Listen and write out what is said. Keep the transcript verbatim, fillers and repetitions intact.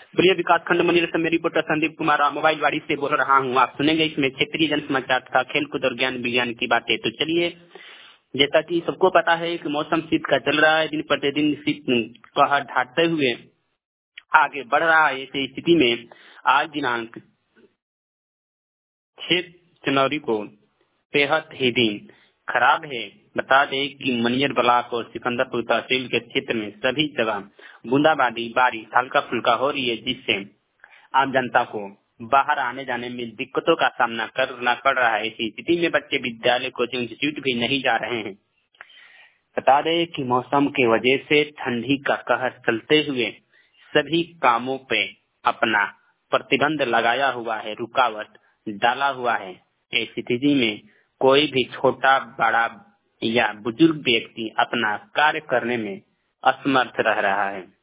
प्रिय विकास खंड मनीर से मैं रिपोर्टर संदीप कुमार मोबाइल वाड़ी से बोल रहा हूँ। आप सुनेंगे इसमें क्षेत्रीय जन समाचार तथा खेलकूद और ज्ञान विज्ञान की बातें। तो चलिए, जैसा कि सबको पता है कि मौसम शीत का चल रहा है, दिन प्रतिदिन शीत कहर ढाटते हुए आगे बढ़ रहा है। ऐसी स्थिति में आज दिनांक छह जनवरी को बेहद ही दिन खराब है। बता दें कि मनियर ब्लॉक और सिकंदरपुर तहसील के क्षेत्र में सभी जगह बूंदाबांदी बारिश हल्का फुल्का हो रही है, जिससे आम जनता को बाहर आने जाने में दिक्कतों का सामना करना पड़ रहा है। इसी स्थिति में बच्चे विद्यालय कोचिंग इंस्टीट्यूट भी नहीं जा रहे हैं। बता दें कि मौसम की वजह से ठंडी का कहर चलते हुए सभी कामों पे अपना प्रतिबंध लगाया हुआ है, रुकावट डाला हुआ है। ऐसी स्थिति में कोई भी छोटा बड़ा या बुजुर्ग व्यक्ति अपना कार्य करने में असमर्थ रह रहा है।